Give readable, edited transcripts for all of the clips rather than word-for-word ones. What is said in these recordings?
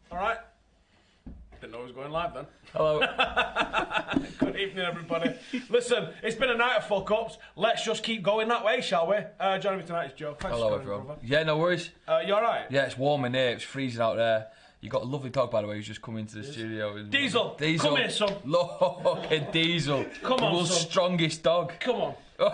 All right. Didn't know it was going live then. Hello. Good evening, everybody. Listen, it's been a night of fuck-ups. Let's just keep going that way, shall we? Joining me tonight is Joe. Thanks Hello, for everyone. coming, Yeah, no worries. you all right? Yeah, it's warm in here. It's freezing out there. You got a lovely dog, by the way, who's just come into the studio. Diesel, Diesel. come here, son. Look at Diesel. Come on, the world's son. strongest dog. Come on.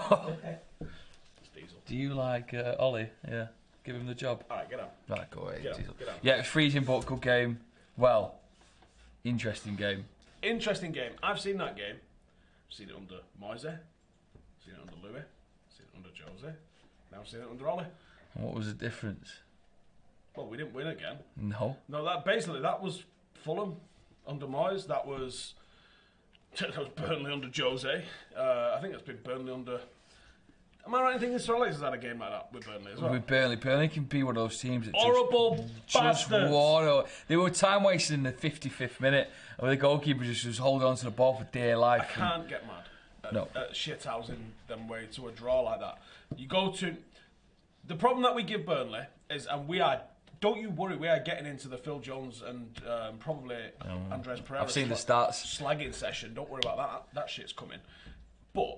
It's Diesel. Do you like Ollie? Yeah. Give him the job. All right, get out. Right, go away, Get Diesel. out, get out. Yeah, it's freezing, but good game. Well, interesting game. Interesting game. I've seen that game. I've seen it under Moise. Seen it under Louis. Seen it under Jose. Now I've seen it under Ollie. And what was the difference? Well, we didn't win again. No. No, that was Fulham under Moyes. That was Burnley under Jose. I think that's been Burnley under. Am I right in thinking Sir Alex has had a game like that with Burnley as well? With Burnley can be one of those teams that Horrible just bastards. They were time wasting in the 55th minute, and the goalkeeper just was holding on to the ball for dear life. I can't get mad at shithousing them way to a draw like that. You go to the problem that we give Burnley is, and we are. Don't you worry, we are getting into the Phil Jones and probably Andres Pereira. I've seen the stats. Slagging session. Don't worry about that. That shit's coming. But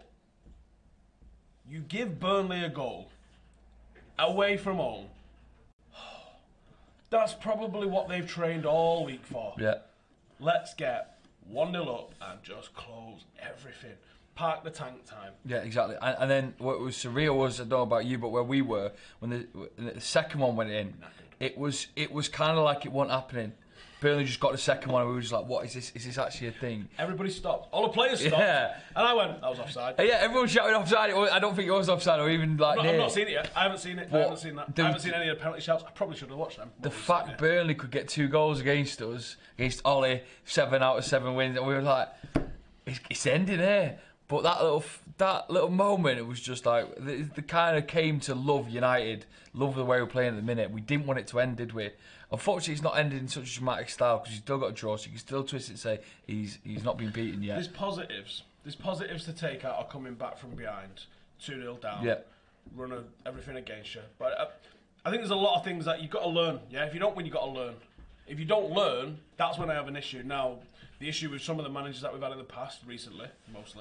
you give Burnley a goal away from home. That's probably what they've trained all week for. Yeah. Let's get 1-0 up and just close everything. Park the tank time. Yeah, exactly. And then what was surreal was, I don't know about you, but where we were, when the second one went in, it was kind of like it wasn't happening. Burnley just got the second one and we were just like, what is this? Is this actually a thing? Everybody stopped. All the players stopped. Yeah. And I went, that was offside. Yeah, everyone shouted offside. I don't think it was offside or even like I've near. not seen it yet. I haven't seen it. I haven't seen that. I haven't seen any of the penalty shouts. I probably should have watched them. The fact Burnley could get 2 goals against us, against Ollie, 7 out of 7 wins, and we were like, it's ending here. But that little moment, it was just like the kind of came to love United, love the way we're playing at the minute. We didn't want it to end, did we? Unfortunately, it's not ended in such a dramatic style because he's still got a draw, so you can still twist it and say he's not been beaten yet. There's positives. There's positives to take out of coming back from behind, 2-0 down, run everything against you. But I think there's a lot of things that you've got to learn. Yeah, if you don't win, you've got to learn. If you don't learn, that's when I have an issue. Now, the issue with some of the managers that we've had in the past, recently, mostly.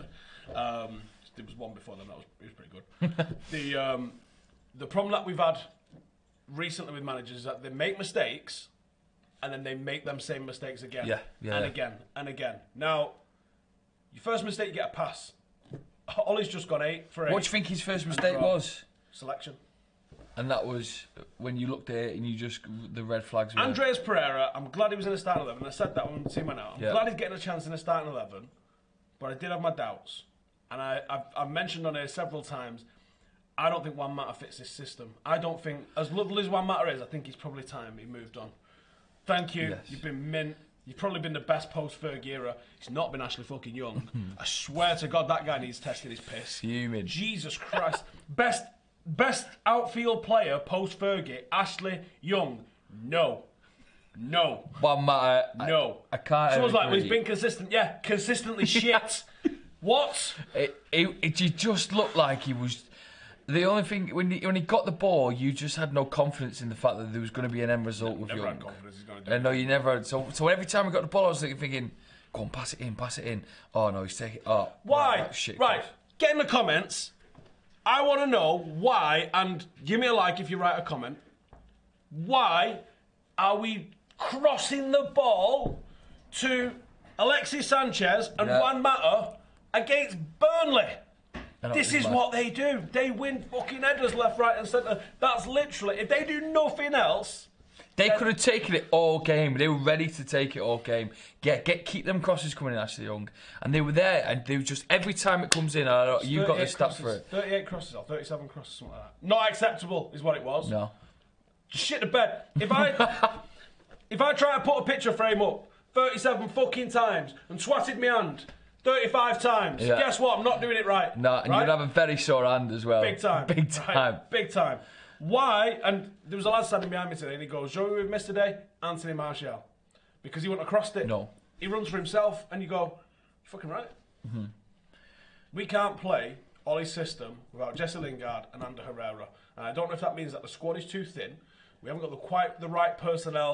There was one before them it was pretty good. The problem that we've had recently with managers is that they make mistakes and then they make them same mistakes again again and again. Now, your first mistake, you get a pass. Ollie's just got 8 for 8. What do you think his first mistake was? Selection. And that was when you looked at it and you just, the red flags were... Andres Pereira, I'm glad he was in the starting 11. I said that when the team went out. I'm glad he's getting a chance in the starting 11, but I did have my doubts. And I've mentioned on here several times, I don't think Juan Mata fits this system. I don't think, as lovely as Juan Mata is, I think it's probably time he moved on. Thank you. Yes. You've been mint. You've probably been the best post-Ferg era. It's not been Ashley fucking Young. I swear to God, that guy needs testing his piss. Fuming. Jesus Christ. Best outfield player post-Fergie, Ashley Young. No. Juan Mata. No. I can't. Someone's like, well, he's been consistent. Yeah, consistently shit. What? It just looked like he was. The only thing when he got the ball, you just had no confidence in the fact that there was going to be an end result with Young. Young. Never had confidence he's going to do it. No, you never had. So every time he got the ball, I was thinking, go on, pass it in. Oh no, he's taking. Oh, why? Shit. Right, get in the comments. I want to know why, and give me a like if you write a comment. Why are we crossing the ball to Alexis Sanchez and Juan Mata against Burnley? This is what they do. They win fucking headers left, right and centre. That's literally, if they do nothing else... They could have taken it all game. They were ready to take it all game. Keep them crosses coming in, Ashley Young. And they were there, and they were just, every time it comes in, you've got the stat for it. 38 crosses or 37 crosses, something like that. Not acceptable is what it was. No. Shit the bed. If I try to put a picture frame up 37 fucking times and swatted my hand 35 times, guess what? I'm not doing it right. No, and you'd have a very sore hand as well. Big time. Big time. Right? Big time. Why? And there was a lad standing behind me today and he goes, "Joey, we've missed today, Anthony Martial." Because he wouldn't have crossed it. No. He runs for himself and you go, "You're fucking right." Mm-hmm. We can't play Ollie's system without Jesse Lingard and Ander Herrera. And I don't know if that means that the squad is too thin. We haven't got quite the right personnel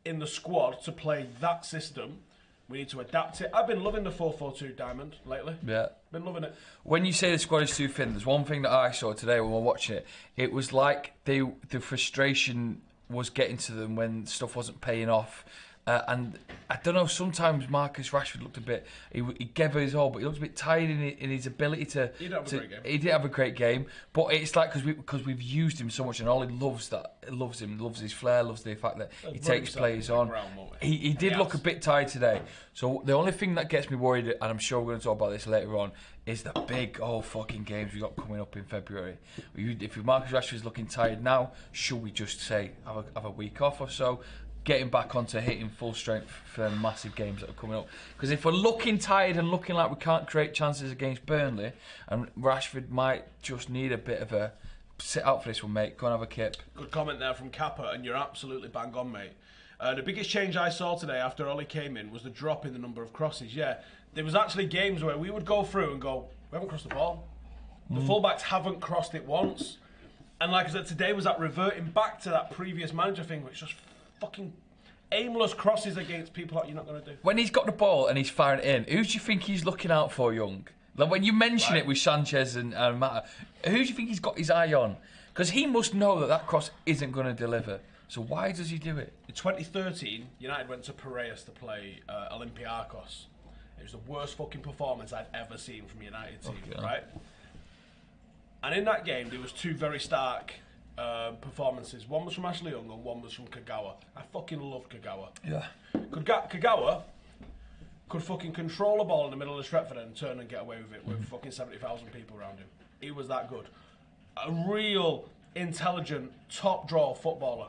in the squad to play that system. We need to adapt it. I've been loving the 4-4-2 Diamond lately. Yeah. Been loving it. When you say the squad is too thin, there's one thing that I saw today when we were watching it. It was like the frustration was getting to them when stuff wasn't paying off. And I don't know, sometimes Marcus Rashford looked a bit... He gave it his all, but he looked a bit tired in his ability to... He didn't have a great game. He did have a great game, but it's like because we've used him so much, and Ollie loves him, loves his flair, loves the fact that he takes players on. He did look a bit tired today. So the only thing that gets me worried, and I'm sure we're going to talk about this later on, is the big fucking games we got coming up in February. If Marcus Rashford's looking tired now, should we just say have a week off or so? Getting back onto hitting full strength for the massive games that are coming up. Because if we're looking tired and looking like we can't create chances against Burnley, and Rashford might just need a bit of a sit out for this one, mate. Go and have a kip. Good comment there from Kappa, and you're absolutely bang on, mate. The biggest change I saw today after Ollie came in was the drop in the number of crosses. Yeah, there was actually games where we would go through and go, we haven't crossed the ball. The fullbacks haven't crossed it once. And like I said, today was that reverting back to that previous manager thing, which just fucking aimless crosses against people that you're not going to do. When he's got the ball and he's firing it in, who do you think he's looking out for, Young? Like when you mention it with Sanchez and Mata, who do you think he's got his eye on? Because he must know that cross isn't going to deliver. So why does he do it? In 2013, United went to Piraeus to play Olympiacos. It was the worst fucking performance I'd ever seen from a United team, right? And in that game, there was two very stark performances. One was from Ashley Young and one was from Kagawa. I fucking love Kagawa. Yeah. Kagawa could fucking control a ball in the middle of the Stretford and turn and get away with it with fucking 70,000 people around him. He was that good. A real intelligent, top draw footballer.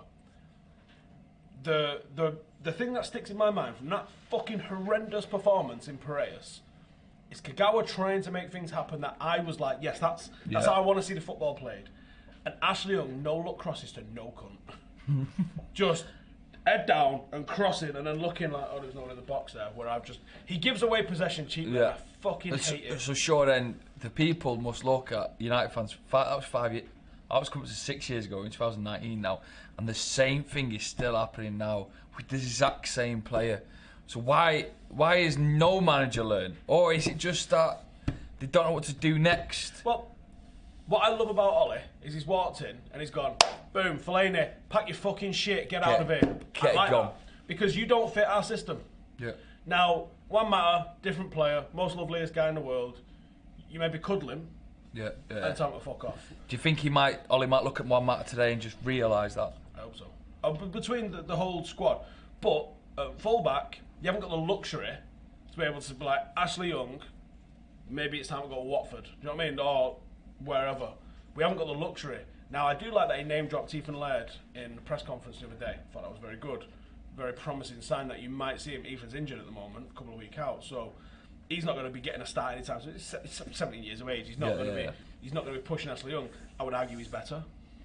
The thing that sticks in my mind from that fucking horrendous performance in Piraeus is Kagawa trying to make things happen that I was like, yes, that's how I want to see the football played. And Ashley Young no-look crosses to no cunt. Just head down and crossing and then looking like, oh, there's no one in the box there. Where he gives away possession cheaply. I fucking hate it. So sure, then the people must look at United fans. That was 5 years. I was coming to 6 years ago in 2019 now, and the same thing is still happening now with the exact same player. So why is no manager learn, or is it just that they don't know what to do next? Well, what I love about Ollie is he's walked in and he's gone, boom, Fellaini, pack your fucking shit, get out of here. Get it gone. Because you don't fit our system. Yeah. Now, Juan Mata, different player, most loveliest guy in the world. You maybe cuddle him. Yeah. And tell him to fuck off. Do you think Ollie might look at Juan Mata today and just realise that? I hope so. Between the whole squad. But at fullback, you haven't got the luxury to be able to be like, Ashley Young, maybe it's time to go to Watford. Do you know what I mean? Or wherever. We haven't got the luxury. Now, I do like that he name-dropped Ethan Laird in the press conference the other day. I thought that was very good. Very promising sign that you might see him. Ethan's injured at the moment, a couple of weeks out. So he's not going to be getting a start anytime soon. He's 17 years of age. He's not going to be. He's not going to be pushing Ashley Young. I would argue he's better.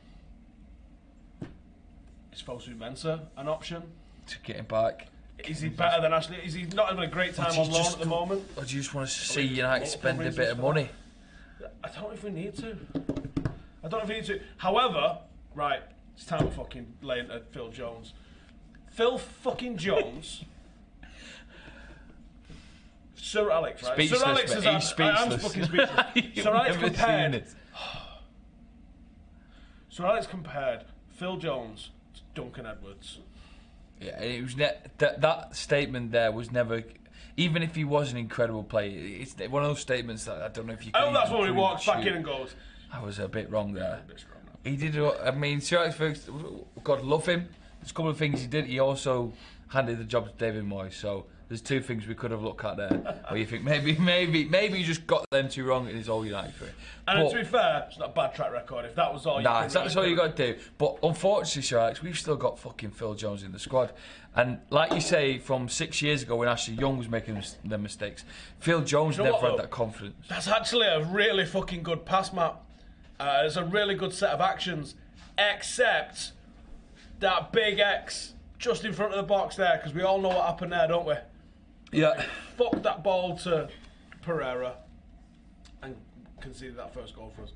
Is Fosu Mensah an option? To get him back. Is he better than Ashley? Is he not having a great time on loan at the moment? Or do you just want to see United spend a bit of money? I don't know if we need to. However, right, it's time to fucking lay into Phil Jones. Phil fucking Jones. Sir Alex, right? Speechless, Sir Alex is he's speechless. I'm fucking speechless. Sir Alex compared. Sir Alex compared Phil Jones to Duncan Edwards. Yeah, it was that statement there was never. Even if he was an incredible player, it's one of those statements that I don't know if you. I hope that's when he walks back in and goes. I was a bit wrong there. Yeah, he did. I mean, Sir Alex Ferguson, God love him. There's a couple of things he did. He also handed the job to David Moyes. So there's two things we could have looked at there. Where you think maybe he just got them two wrong in his whole United career. And to be fair, it's not a bad track record. If that was all, that's all you got to do. But unfortunately, Sir Alex, we've still got fucking Phil Jones in the squad. And like you say, from 6 years ago when Ashley Young was making them mistakes, Phil Jones never had that confidence. That's actually a really fucking good pass map. It's a really good set of actions, except that big X just in front of the box there, because we all know what happened there, don't we? Yeah. Fuck that ball to Pereira and conceded that first goal for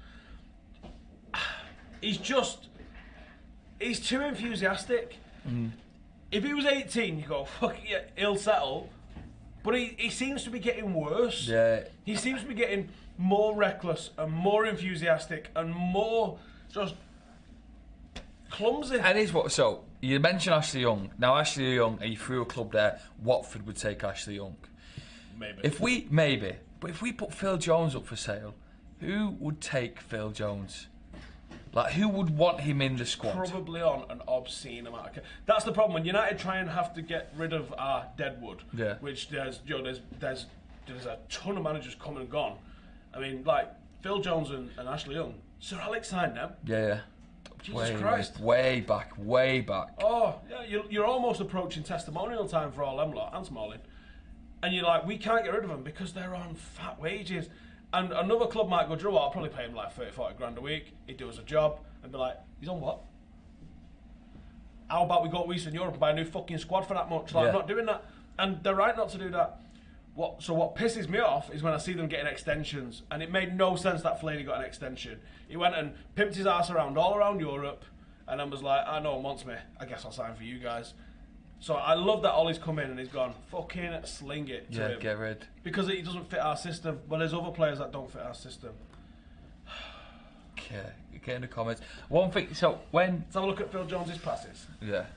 us. He's too enthusiastic. if he was 18, you go, fuck yeah, he'll settle. But he seems to be getting worse. Yeah. He seems to be getting more reckless and more enthusiastic and more just clumsy. And here's what. So you mentioned Ashley Young. Now Ashley Young, are you through a club there? Watford would take Ashley Young. Maybe. But if we put Phil Jones up for sale, who would take Phil Jones? Like, who would want him in the squad? Probably on an obscene amount. That's the problem when United try and have to get rid of our deadwood. Yeah. Which there's a ton of managers come and gone. I mean, like Phil Jones and Ashley Young. Sir Alex signed them. Yeah. Jesus Christ. Way back. Oh, yeah, you're almost approaching testimonial time for all them lot and Smalling. And you're like, we can't get rid of them because they're on fat wages. And another club might go, do you know what, I'll probably pay him like 30, 40 grand a week. He'd do us a job and be like, he's on what? How about we go to Eastern Europe and buy a new fucking squad for that much? Like, I'm not doing that. And they're right not to do that. So what pisses me off is when I see them getting extensions. And it made no sense that Fellaini got an extension. He went and pimped his ass around all around Europe and then was like, no one wants me. I guess I'll sign for you guys. So I love that Ollie's come in and he's gone, fucking sling it to him. Get rid. Because he doesn't fit our system. But there's other players that don't fit our system. Okay, get in the comments. One thing, so when... Let's have a look at Phil Jones's passes. Yeah.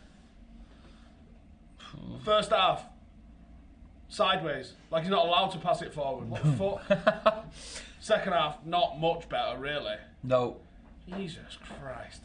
First half, sideways. Like he's not allowed to pass it forward. What the fuck? Second half, not much better, really. No. Jesus Christ.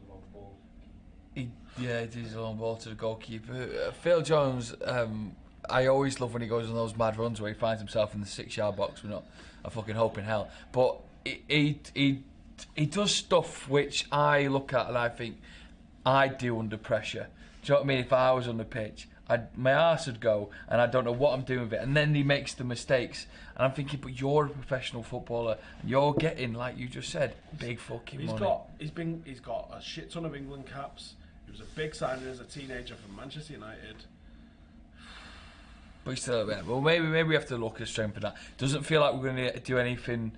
He did his long ball to the goalkeeper. Phil Jones, I always love when he goes on those mad runs where he finds himself in the 6-yard box. We're not a fucking hope in hell. But he does stuff which I look at and I think I'd do under pressure. Do you know what I mean? If I was on the pitch, my arse would go and I don't know what I'm doing with it. And then he makes the mistakes. And I'm thinking, but you're a professional footballer. You're getting, like you just said, big fucking money. He's got a shit ton of England caps. He was a big signing as a teenager from Manchester United. But he's still a bit. Well, maybe we have to look at strength in that. Doesn't feel like we're going to do anything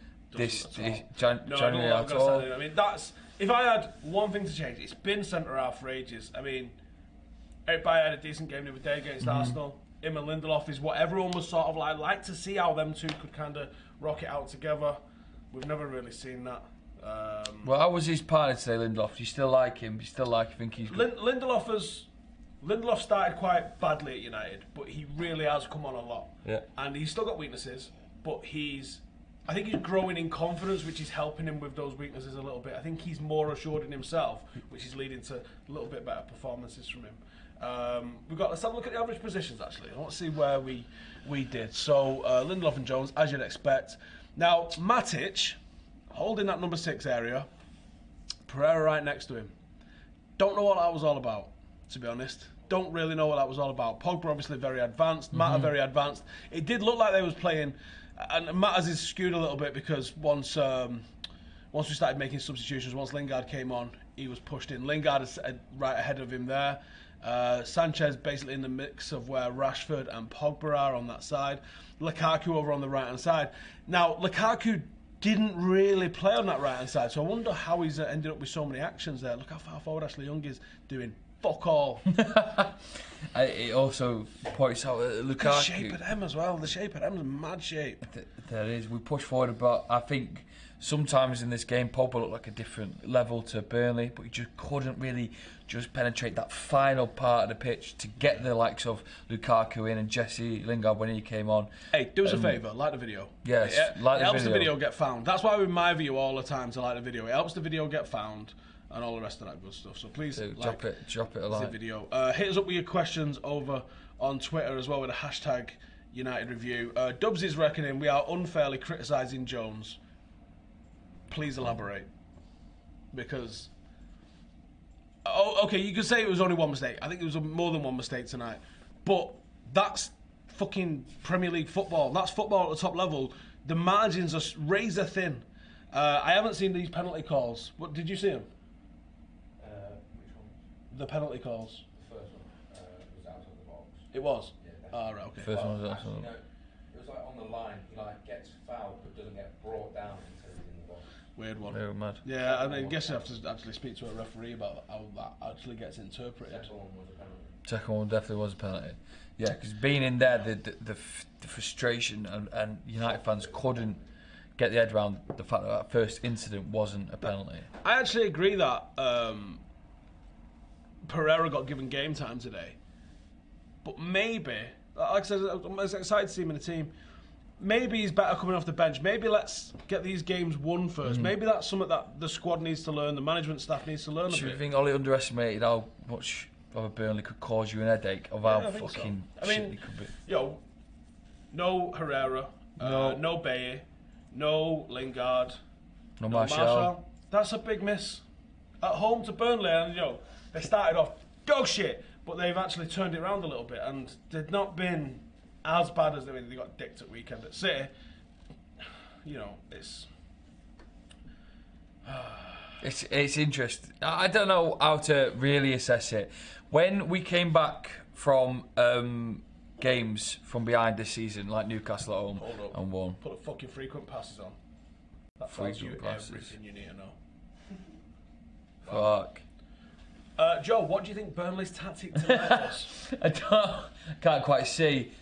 January at all. I mean, if I had one thing to change, it's been centre half for ages. I mean, Eric Bayer had a decent game the other day against Arsenal. Him and Lindelof is what everyone was sort of like to see how them two could kind of rock it out together. We've never really seen that. Well, how was his partner today, Lindelof? Do you still like him? Do you still think he's good? Lindelof started quite badly at United, but he really has come on a lot. Yeah. And he's still got weaknesses, but I think he's growing in confidence, which is helping him with those weaknesses a little bit. I think he's more assured in himself, which is leading to a little bit better performances from him. Let's have a look at the average positions actually. I want to see where we did. So Lindelof and Jones, as you'd expect. Now Matic holding that number 6 area. Pereira right next to him. Don't know what that was all about, to be honest. Don't really know what that was all about. Pogba obviously very advanced. Mata very advanced. It did look like they was playing, and Mata's is skewed a little bit because once we started making substitutions, once Lingard came on, he was pushed in. Lingard is right ahead of him there. Sanchez basically in the mix of where Rashford and Pogba are on that side. Lukaku over on the right hand side. Now Lukaku didn't really play on that right hand side, so I wonder how he's ended up with so many actions there. Look how far forward Ashley Young is doing. Fuck all. It also points out that Lukaku. The shape of them as well. The shape of them is mad shape. There is. We push forward, but I think sometimes in this game, Pogba looked like a different level to Burnley, but he just couldn't really just penetrate that final part of the pitch to get the likes of Lukaku in and Jesse Lingard when he came on. Hey, do us a favour, like the video. Yes, it helps the video get found. That's why with my view all the time to like the video. It helps the video get found and all the rest of that good stuff. So please drop it a like. The video. Hit us up with your questions over on Twitter as well with a hashtag United Review. Dubs is reckoning we are unfairly criticising Jones. Please elaborate. Because okay, you could say it was only one mistake. I think it was more than one mistake tonight. But that's fucking Premier League football. That's football at the top level. The margins are razor thin. I haven't seen these penalty calls. What did you see them? Which one? The penalty calls. The first one was outside the box. It was? Yeah, right, okay. First one was actually, outside. It was like on the line. He gets fouled but doesn't get brought down until he's in the box. Weird one. Very mad. Yeah, I guess you have to actually speak to a referee about how that actually gets interpreted. Second one was a penalty. Second one definitely was a penalty. Yeah, because being in there, the frustration and United fans couldn't get the head around the fact that first incident wasn't a penalty. I actually agree that Pereira got given game time today. But maybe, like I said, I'm excited to see him in the team. Maybe he's better coming off the bench. Maybe let's get these games won first. Maybe that's something that the squad needs to learn, the management staff needs to learn a bit. Do you think Ollie underestimated how much of a Burnley could cause you an headache of how fucking shit it could be? No Herrera, no Baye, no Lingard, no Martial. That's a big miss. At home to Burnley, and they started off dog shit, but they've actually turned it around a little bit, and they've not been as bad as they got dicked at weekend at City. It's interesting. I don't know how to really assess it. When we came back from games from behind this season, like Newcastle at home, and won. Put the fucking frequent passes on. That tells you everything you need to know. Fuck. Joe, what do you think Burnley's tactic tonight was? I can't quite see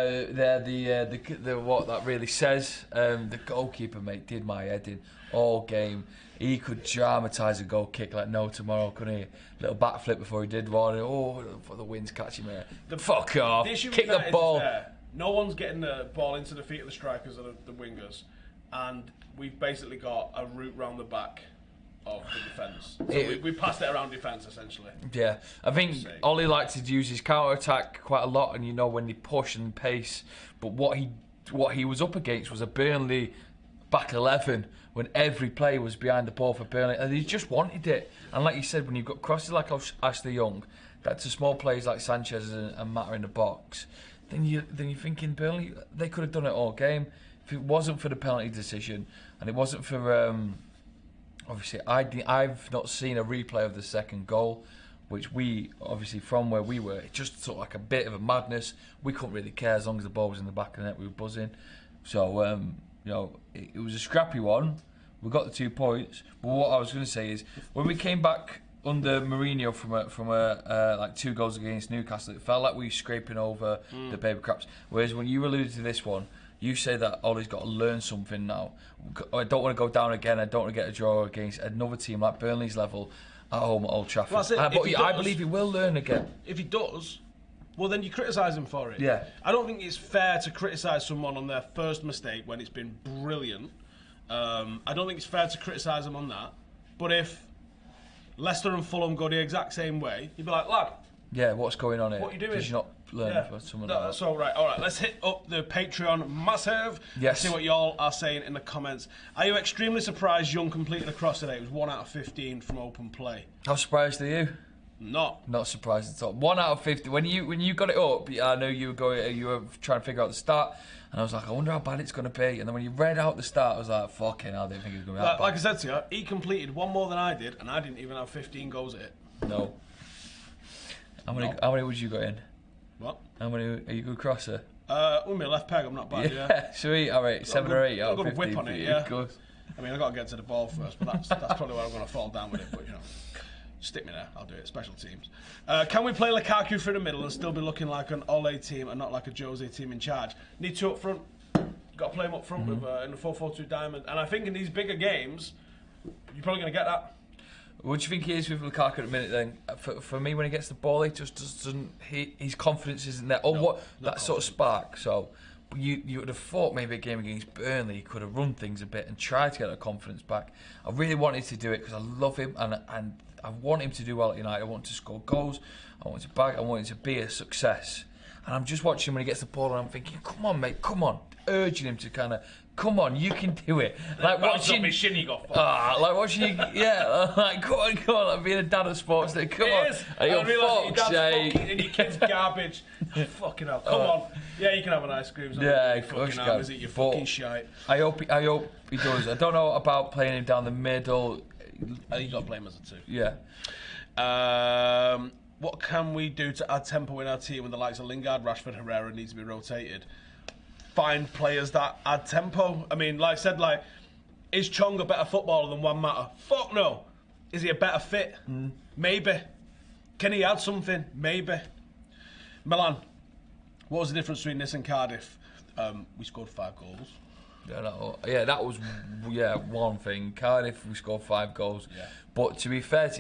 what that really says. The goalkeeper, mate, did my head in all game. He could dramatise a goal kick like no tomorrow, couldn't he? Little backflip before he did one. For the wind's catching me. Fuck off. Kick the ball. No one's getting the ball into the feet of the strikers or the wingers. And we've basically got a route round the back of the defence. So we passed it around defence, essentially. Yeah. I think Ollie likes to use his counter-attack quite a lot, and when they push and pace. But what he was up against was a Burnley back 11 when every play was behind the ball for Burnley, and he just wanted it. And like you said, when you've got crosses like Ashley Young, that's to small players like Sanchez and Mata in the box, then you're thinking Burnley, they could have done it all game. If it wasn't for the penalty decision, and it wasn't for obviously I've not seen a replay of the second goal, which we obviously from where we were, it just looked like a bit of a madness. We couldn't really care as long as the ball was in the back of the net. We were buzzing. So it was a scrappy one. We got the 2 points. But what I was going to say is, when we came back under Mourinho from like 2 goals against Newcastle, it felt like we were scraping over the paper craps. Whereas when you alluded to this one, you say that Ollie's got to learn something now. I don't want to go down again. I don't want to get a draw against another team like Burnley's level at home at Old Trafford. But I believe he will learn again. If he does, well, then you criticise him for it. Yeah. I don't think it's fair to criticise someone on their first mistake when it's been brilliant. I don't think it's fair to criticise them on that. But if Leicester and Fulham go the exact same way, you'd be like, lad. Yeah, what's going on here? What are you doing? Because you're not learning for someone like that. That's all right. Let's hit up the Patreon massive. Yes. See what y'all are saying in the comments. Are you extremely surprised Young completed a cross today? It was 1 out of 15 from open play. How surprised are you? Not surprised at all. 1 out of 50. When you got it up, I know you were trying to figure out the start, and I was like, I wonder how bad it's going to be. And then when you read out the start, I was like, fucking hell, I didn't think it was going to be that bad. Like I said to you, he completed one more than I did, and I didn't even have 15 goals at it. No. How many would you got in? What? How many are you a good crosser? With my left peg, I'm not bad. Yeah. Sweet. All right, 7 or 8 out of 15. I've got a whip on it. Yeah. Good. I mean, I got to get to the ball first, but that's probably where I'm going to fall down with it. But stick me there. I'll do it. Special teams. Can we play Lukaku through the middle and still be looking like an Ole team and not like a Jose team in charge? Need 2 up front. Got to play him up front with in the 4-4-2 diamond. And I think in these bigger games, you're probably going to get that. What do you think he is with Lukaku at the minute then? For me, when he gets the ball, he just doesn't. His confidence isn't there. That sort of spark. So you would have thought maybe a game against Burnley he could have run things a bit and tried to get that confidence back. I really wanted to do it because I love him and I want him to do well at United. I want him to score goals. I want him to bag. I want him to be a success. And I'm just watching him when he gets the ball and I'm thinking, come on, mate, come on. Urging him to kind of, come on, you can do it. Like watching, like watching, like come on, like being a dad of sports. Like, come on, I realise your dad's fucking your kid's garbage. Fucking hell, come on. Yeah, you can have an ice cream. Yeah, of course you can. Is it your fucking shite? I hope he does. I don't know about playing him down the middle. I think you got to play him as a 2. Yeah. What can we do to add tempo in our team when the likes of Lingard, Rashford, Herrera needs to be rotated? Find players that add tempo. I mean, like I said, is Chong a better footballer than Juan Mata? Fuck no. Is he a better fit? Maybe. Can he add something? Maybe. Milan, what was the difference between this and Cardiff? We scored 5 goals. That was one thing. Cardiff, we scored 5 goals. Yeah. But to be fair,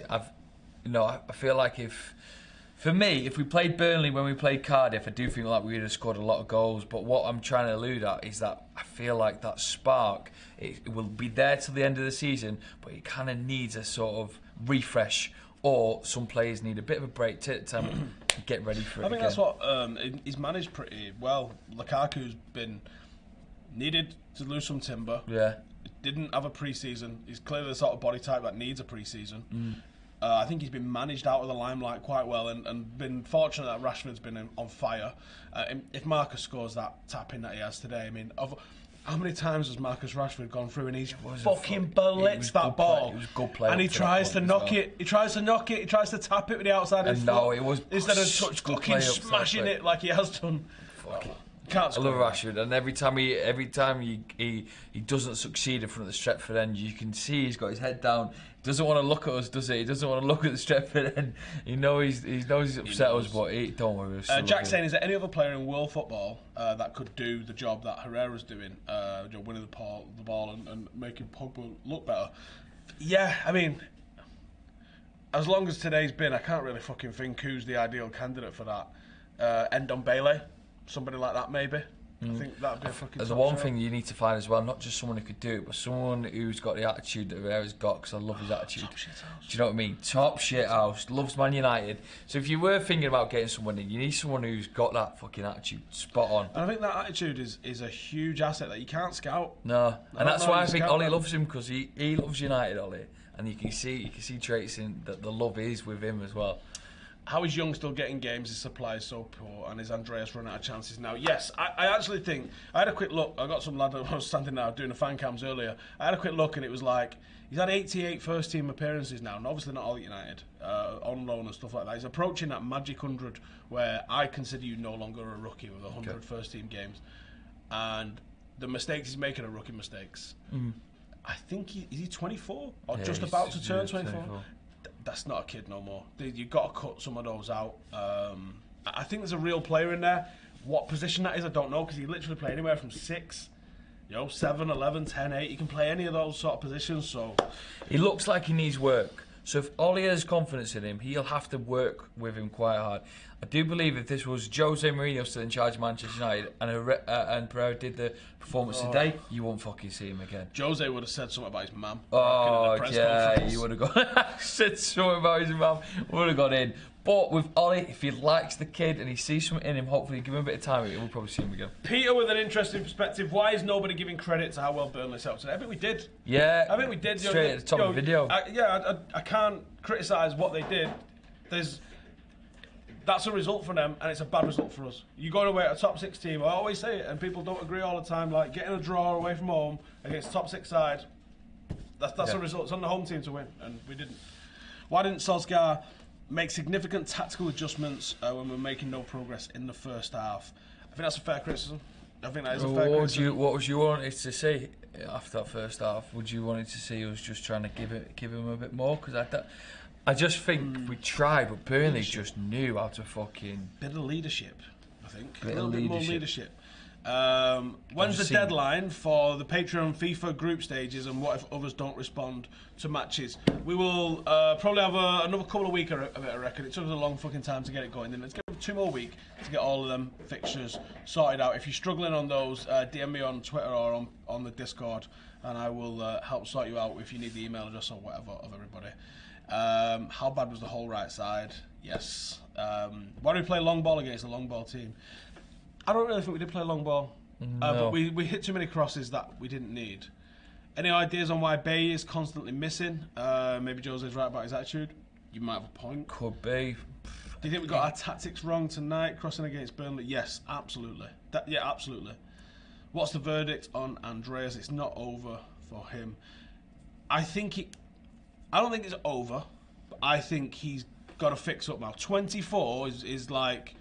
I feel like if we played Burnley when we played Cardiff, I do think like we would have scored a lot of goals. But what I'm trying to allude at is that I feel like that spark, it will be there till the end of the season, but it kind of needs a sort of refresh, or some players need a bit of a break to get ready for it. I think that's what he's managed pretty well. Lukaku's been needed to lose some timber. Yeah. Didn't have a pre-season. He's clearly the sort of body type that needs a pre-season. I think he's been managed out of the limelight quite well, and been fortunate that Rashford's been on fire. If Marcus scores that tap-in that he has today, I mean, how many times has Marcus Rashford gone through and he's fucking blitzed that ball? It was a good play. And he tries to knock it. He tries to knock it. He tries to tap it with the outside of his foot. No, it was instead of such good fucking play smashing it like he has done. Can't I love Rashford, and every time he doesn't succeed in front of the Stretford end, you can see he's got his head down. He doesn't want to look at us, does he? He doesn't want to look at the Stretford end. He knows he's upset us, but don't worry. Jack's saying, is there any other player in world football that could do the job that Herrera's doing, winning the ball and making Pogba look better? Yeah, I mean, as long as today's been, I can't really fucking think who's the ideal candidate for that. Ndombele. Somebody like that, maybe. I think that'd be a fucking. The one thing you need to find as well, not just someone who could do it, but someone who's got the attitude that Herrera's got. Because I love his attitude. Top shit house. Do you know what I mean? Top shit house. Loves Man United. So if you were thinking about getting someone in, you need someone who's got that fucking attitude spot on. And I think that attitude is a huge asset that you can't scout. No, and that's why I think Ollie loves him, because he loves United, Ollie, and you can see traits in that the love is with him as well. How is Young still getting games? His supply is so poor, and is Andreas running out of chances now? Yes, I actually think, I had a quick look. I got some lad that was standing there doing the fan cams earlier. I had a quick look, and it was like, he's had 88 first team appearances now, and obviously not all at United, on loan and stuff like that. He's approaching that magic 100, where I consider you no longer a rookie with 100 first team games. And the mistakes he's making are rookie mistakes. I think is he 24? Or just about to turn 24? That's not a kid no more. You've got to cut some of those out. I think there's a real player in there. What position that is, I don't know, because he literally play anywhere from 6, 7, 11, 10, 8. He can play any of those sort of positions. So he looks like he needs work. So if Ollie has confidence in him, he'll have to work with him quite hard. I do believe if this was Jose Mourinho still in charge of Manchester United and Pereira did the performance today, you won't fucking see him again. Jose would have said something about his mum. Yeah, you would have gone said something about his mum. Would have got in. But with Ollie, if he likes the kid and he sees something in him, hopefully give him a bit of time, we'll probably see him again. Peter with an interesting perspective. Why is nobody giving credit to how well Burnley set up today? I think we did. Yeah, I think we did. Straight at the top of the video. I can't criticise what they did. That's a result for them, and it's a bad result for us. You're going away at a top 6 team. I always say it, and people don't agree all the time. Like getting a draw away from home against top 6 side. That's a result. It's on the home team to win, and we didn't. Why didn't Solskjaer make significant tactical adjustments when we're making no progress in the first half? I think that's a fair criticism. I think that is a fair criticism. What would you wanted to see after that first half? Would you wanted to see us just trying to give him a bit more? Because I just think we tried, but Burnley just knew how to fucking... Bit of leadership, I think. Bit a little of bit more leadership. When's the deadline for the Patreon FIFA group stages, and what if others don't respond to matches? We will probably have another couple of weeks of it, I reckon. It took us a long fucking time to get it going. Then let's give it 2 more weeks to get all of them fixtures sorted out. If you're struggling on those, DM me on Twitter or on the Discord, and I will help sort you out if you need the email address or whatever of everybody. How bad was the whole right side? Yes. Why do we play long ball against a long ball team? I don't really think we did play long ball. But we hit too many crosses that we didn't need. Any ideas on why Bay is constantly missing? Maybe Jose's right about his attitude. You might have a point. Could be. Do you think we got our tactics wrong tonight, crossing against Burnley? Yes, absolutely. Absolutely. What's the verdict on Andreas? It's not over for him. I don't think it's over, but I think he's got to fix up now. 24 is like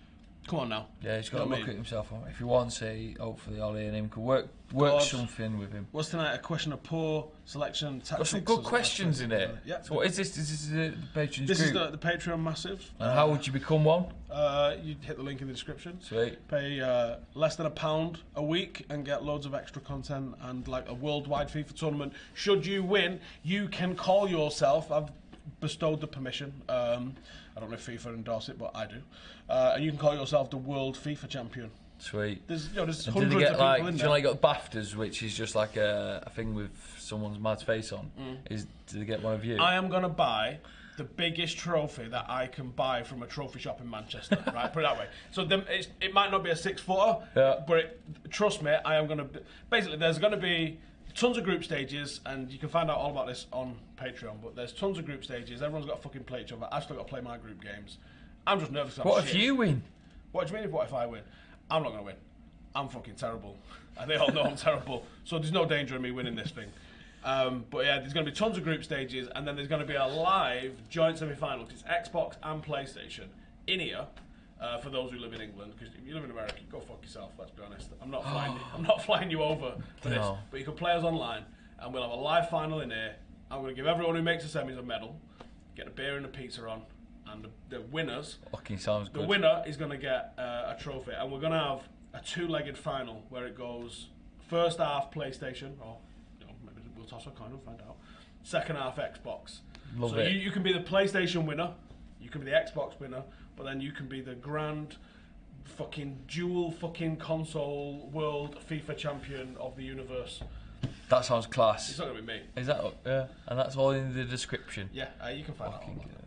Come on now. Yeah, he's got to You know what I look mean? at himself. If he wants it, hopefully Ollie and him could work God. something with him. What's tonight? A question of poor selection tactics. Got some good questions in it. Yeah. So what is this? This is the Patreon's This group. is the Patreon Massive. And how would you become one? You hit the link in the description. Sweet. Pay less than £1 a week and get loads of extra content and like a worldwide FIFA tournament. Should you win, you can call yourself. I've bestowed the permission. I don't know if FIFA endorse it, but I do. And you can call yourself the World FIFA Champion. Sweet. There's And hundreds did they of get people like? in Do you there. know, like got BAFTAs, which is just like a thing with someone's mad face on. Did they get one of you? I am going to buy the biggest trophy that I can buy from a trophy shop in Manchester, right? Put it that way. So it might not be a 6-footer, Yeah. but trust me, I am going to... Basically, there's going to be tons of group stages, and you can find out all about this on Patreon, but there's tons of group stages. Everyone's got to fucking play each other. I've still got to play my group games. I'm just nervous. What if you win? What do you mean, what if I win? I'm not going to win. I'm fucking terrible. And they all know I'm terrible. So there's no danger of me winning this thing. But yeah, there's going to be tons of group stages, and then there's going to be a live joint semi-final. It's Xbox and PlayStation in here for those who live in England. Because if you live in America, go fuck yourself. Let's be honest. I'm not flying. I'm not flying you over for this. No. But you can play us online, and we'll have a live final in here. I'm going to give everyone who makes the semis a medal, get a beer and a pizza on, and the winners. Fucking sounds The good. winner is going to get a trophy, and we're going to have a two-legged final where it goes first half PlayStation, or maybe we'll toss a coin and find out. Second half Xbox. Love so it. you can be the PlayStation winner, you can be the Xbox winner, but then you can be the grand fucking dual fucking console world FIFA champion of the universe. That sounds It's class. not going to be me. Is that? Yeah. And that's all in the description. Yeah, you can find Fucking out all about it.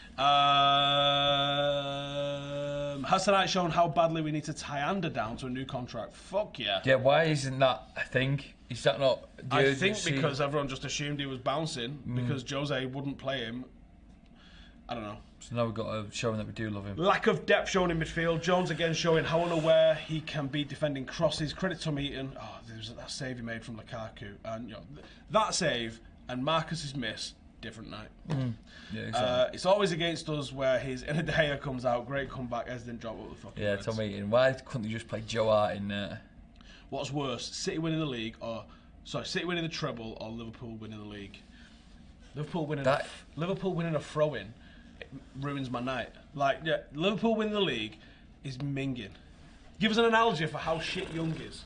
Has tonight shown how badly we need to tie Ander down to a new contract? Fuck yeah. Yeah. Why isn't that a thing? Is that not? I think because everyone just assumed he was bouncing Mm. because Jose wouldn't play him. I don't know. So now we've got to show him that we do love him. Lack of depth shown in midfield. Jones again showing how unaware he can be defending crosses. Credit to Eaton. Oh, there was that save he made from Lukaku, and that save and Marcus's miss. Different night. Yeah. Exactly. It's always against us where his Inner De Gea comes out. Great comeback. Ez didn't drop what the fuck. Yeah, Tom Eaton. Why couldn't you just play Joe Hart in there? What's worse, City winning the league, City winning the treble, or Liverpool winning the league? Liverpool winning a throw-in ruins my night. Like, yeah, Liverpool winning the league is minging. Give us an analogy for how shit Young is.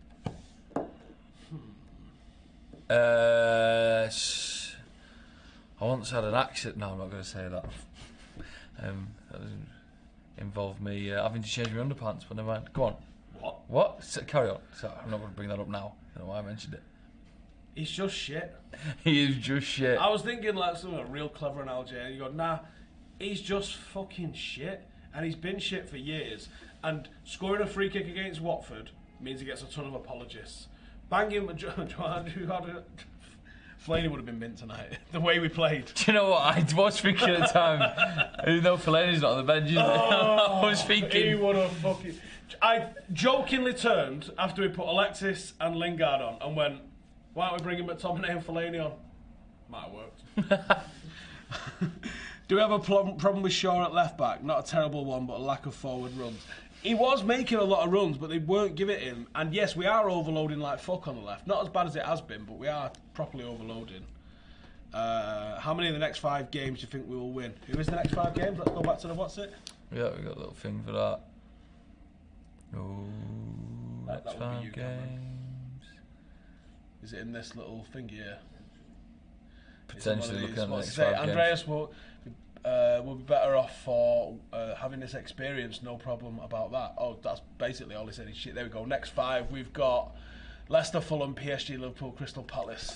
I once had an accident. No, I'm not going to say that. That doesn't involve me having to change my underpants, but never mind. Go on. What? Carry on. So, I'm not going to bring that up now. I don't know why I mentioned it. He's just shit. He is just shit. I was thinking like some a real clever analogy, and you go, nah, he's just fucking shit, and he's been shit for years. And scoring a free kick against Watford means he gets a ton of apologists. Banging Fellaini would have been mint tonight. The way we played. Do you know what? I was thinking at the time, even though Fellaini's not on the bench, is I was He thinking. would have fucking. I jokingly turned after we put Alexis and Lingard on and went, why don't we bring him McTominay and Fellaini on? Might have worked. Do we have a problem with Shaw at left back? Not a terrible one, but a lack of forward runs. He was making a lot of runs, but they weren't giving it him. And yes, we are overloading like fuck on the left. Not as bad as it has been, but we are properly overloading. How many of the next 5 games do you think we will win? Who is the next 5 games? Let's go back to the what's it? Yeah, we got a little thing for that. Oh, That that's would be 5 you, Cameron. games. Is it in this little thing here? Potentially looking at the What's next it say? 5 games. Andreas will be better off for having this experience, no problem about that. Oh, that's basically all he said. Shit, there we go. Next 5, we've got Leicester, Fulham, PSG, Liverpool, Crystal Palace.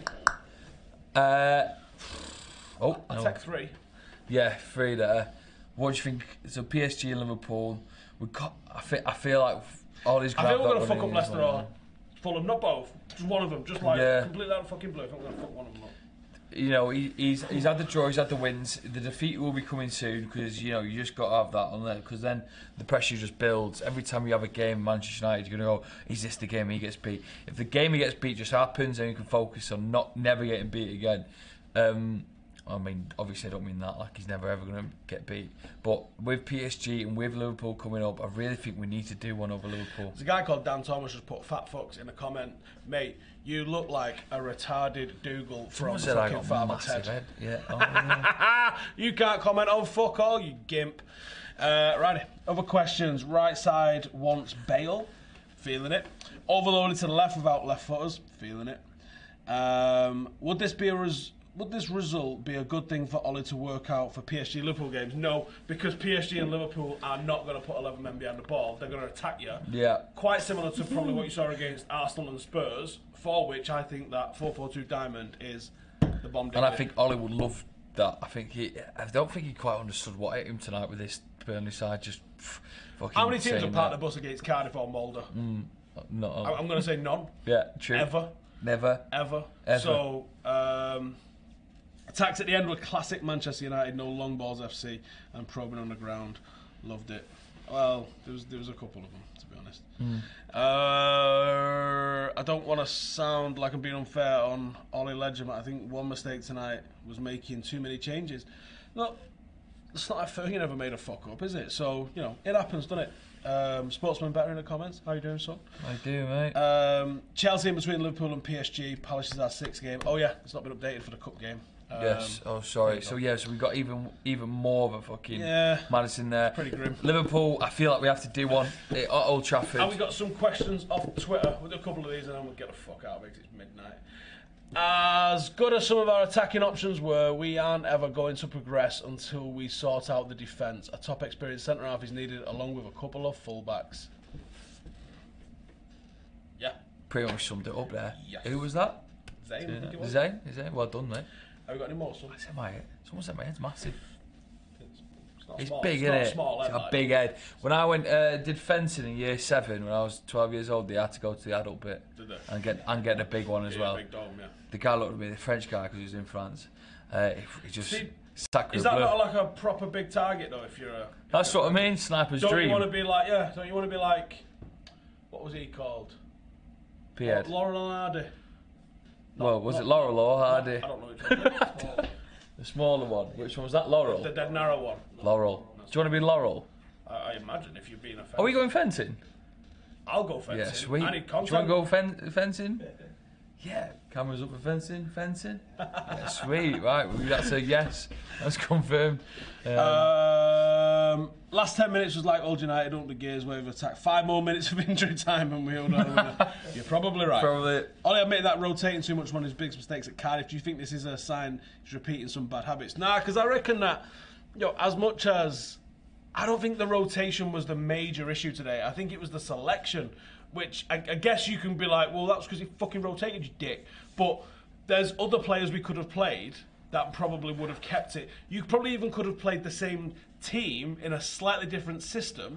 Oh, I'll no. take 3. Yeah, 3 there. What do you think? So PSG and Liverpool. I feel like all these. I think we're going to fuck up Leicester or Fulham, not both. Just one of them. Just like completely out of fucking blue. I think we're going to fuck one of them up. You know, he's had the draw, he's had the wins. The defeat will be coming soon because you just got to have that on there because then the pressure just builds. Every time you have a game, Manchester United, you're going to go, is this the game he gets beat? If the game he gets beat just happens, then you can focus on never getting beat again. I mean, obviously I don't mean that like he's never ever going to get beat. But with PSG and with Liverpool coming up, I really think we need to do one over Liverpool. There's a guy called Dan Thomas just put fat fucks in a comment. Mate, you look like a retarded Dougal from fucking Father Ted. Head. Yeah. Oh, yeah. You can't comment on fuck all, you gimp. Righty, other questions. Right side wants Bale. Feeling it. Overloaded to the left without left footers. Feeling it. Would this result be a good thing for Ollie to work out for PSG Liverpool games? No, because PSG and Liverpool are not going to put 11 men behind the ball. They're going to attack you. Yeah. Quite similar to probably what you saw against Arsenal and Spurs, for which I think that 4-4-2 diamond is the bomb. And I think Ollie would love that. I don't think he quite understood what hit him tonight with this Burnley side. Just fucking. How many teams have parked the bus against Cardiff or Mulder? No. I'm going to say none. Yeah, true. Ever. Ever. So, attacks at the end were classic Manchester United, no long balls FC, and probing on the ground. Loved it. Well, there was a couple of them, to be honest. I don't want to sound like I'm being unfair on Ollie Ledger, but I think one mistake tonight was making too many changes. Look, it's not like Fergie never made a fuck up, is it? So, it happens, doesn't it? Sportsman better in the comments. How you doing, son? I do, mate. Chelsea in between Liverpool and PSG. Palace is our 6th game. Oh yeah, it's not been updated for the cup game. Yes. Oh, sorry. So we got even more of a fucking Madison there. Pretty grim. Liverpool. I feel like we have to do one at Old Trafford. And we got some questions off Twitter. We'll do a couple of these and then we'll get the fuck out of it 'cause it's midnight. As good as some of our attacking options were, we aren't ever going to progress until we sort out the defence. A top experienced centre half is needed along with a couple of fullbacks. Yeah. Pretty much summed it up there. Yes. Who was that? Zayn, I think it was. Zayn? Well done, mate. Have we got any more, son? Someone said my head's massive. It's small. big, It's isn't not it? small, It's head, a like. big head. When I went did fencing in year 7, when I was 12 years old, they had to go to the adult bit Did they? and get a big one as well. Big dome, yeah. The guy looked at me, the French guy, because he was in France. He just sacre Is that bleu. not like a proper big target though? If you're a That's what I mean. Sniper's don't dream. you want to be like Don't you want to be like what was he called? P-head. Laurel and Hardy. Well, was it Laurel or Hardy? I don't know which one. It's called. The smaller one. Which one was that? Laurel. The dead narrow one. Laurel. Do you want to be Laurel? I imagine if you're being a fence. Are we going fencing? I'll go fencing. Yeah, sweet. I need Do you want content. to go fencing? Yeah. Cameras up for fencing. Yeah, sweet. Right. That's a yes. That's confirmed. Last 10 minutes was like Old United, up the gears, wave of attack. 5 more minutes of injury time and we hold on. You're probably right. Probably. Ollie admitted that rotating too much one of his biggest mistakes at Cardiff. Do you think this is a sign he's repeating some bad habits? Nah, because I reckon that, as much as I don't think the rotation was the major issue today, I think it was the selection, which I guess you can be like, well, that's because he fucking rotated, you dick. But there's other players we could have played that probably would have kept it. You probably even could have played the same team in a slightly different system.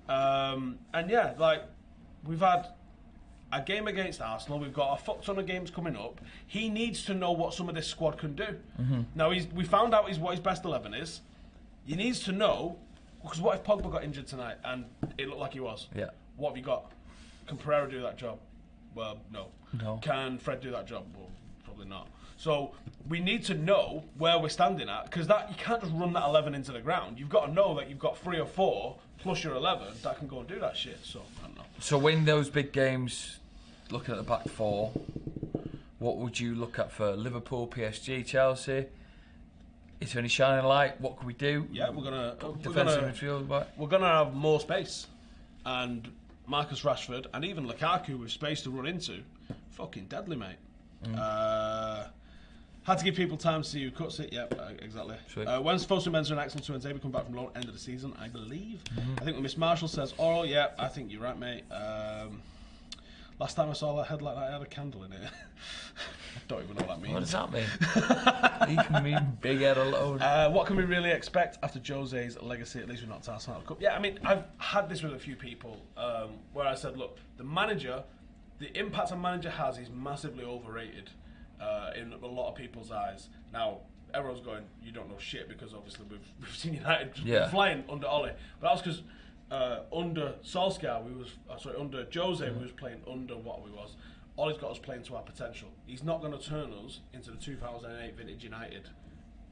We've had a game against Arsenal. We've got a fuck ton of games coming up. He needs to know what some of this squad can do. Now, we found out what his best 11 is. He needs to know, because what if Pogba got injured tonight and it looked like he was? Yeah. What have you got? Can Pereira do that job? Well, no. No. Can Fred do that job? Well, probably not. So we need to know where we're standing at, because you can't just run that 11 into the ground. You've got to know that you've got 3 or 4 plus your 11 that can go and do that shit. So I don't know. So when those big games, looking at the back 4, what would you look at for Liverpool, PSG, Chelsea? Is there any shining light? What can we do? Yeah, we're gonna have more space, and Marcus Rashford and even Lukaku with space to run into, fucking deadly, mate. Had to give people time to see who cuts it. Yep, exactly. When's Fosu Mensah and Axel Tuanzebe come back from loan? End of the season, I believe. I think when Miss Marshall says oral, yeah, I think you're right, mate. Last time I saw that head like that, I had a candle in it. I don't even know what that means. What does that mean? You can mean big head alone. What can we really expect after Jose's legacy? At least we're not Arsenal Cup. Yeah, I mean, I've had this with a few people where I said, look, the impact a manager has is massively overrated in a lot of people's eyes. Now, everyone's going, you don't know shit, because obviously we've seen United just flying under Ollie. But that's because under Solskjaer, under Jose, we was playing under what we was. Ollie's got us playing to our potential. He's not going to turn us into the 2008 vintage United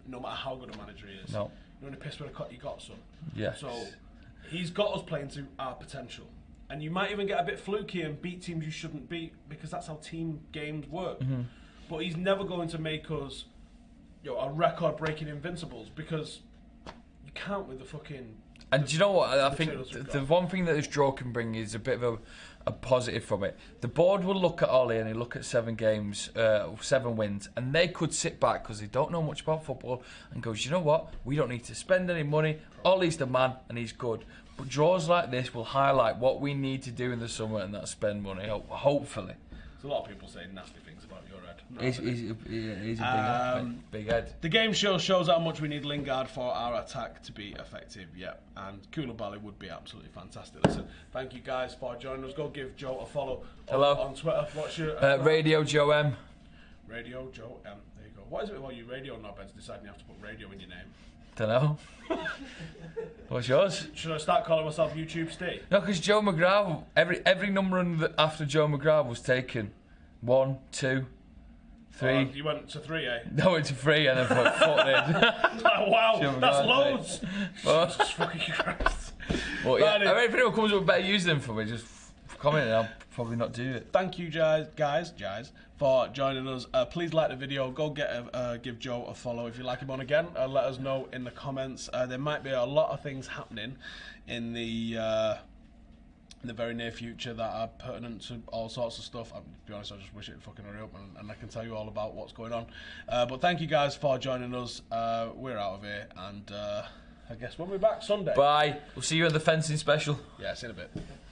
no matter how good a manager he is. No. You're only pissed when you got some. Yes. So he's got us playing to our potential. And you might even get a bit fluky and beat teams you shouldn't beat because that's how team games work. But he's never going to make us a record-breaking invincibles because you can't with the fucking... And do you know what? I think the one thing that this draw can bring is a bit of a positive from it. The board will look at Ollie and they look at 7 games, 7 wins, and they could sit back because they don't know much about football and go, you know what? We don't need to spend any money. Ollie's the man and he's good. But draws like this will highlight what we need to do in the summer, and that's spend money, hopefully. There's a lot of people saying nasty things about your head. He's a big head. The game shows how much we need Lingard for our attack to be effective, and Koulibaly would be absolutely fantastic. Listen, thank you guys for joining us. Go give Joe a follow on Twitter. What's your... Radio Joe M. Radio Joe M. There you go. What is it about you radio knobheads deciding you have to put radio in your name? Don't know. What's yours? Should I start calling myself YouTube Steve? No, because Joe McGrath, every number after Joe McGrath was taken. 1, 2, 3. You went to 3, eh? No, went to 3 and then put foot in. Wow, Joe that's McGrath, loads. Well, Jesus fucking Christ. well, yeah, if anyone comes up with better using for me, just comment and I'll probably not do it. Thank you, guys, for joining us. Please like the video. Go give Joe a follow if you like him on again. Let us know in the comments. There might be a lot of things happening in the very near future that are pertinent to all sorts of stuff. To be honest, I just wish it fucking hurry up and I can tell you all about what's going on. But thank you guys for joining us. We're out of here, and I guess when we're back Sunday. Bye. We'll see you at the fencing special. Yeah, see you in a bit.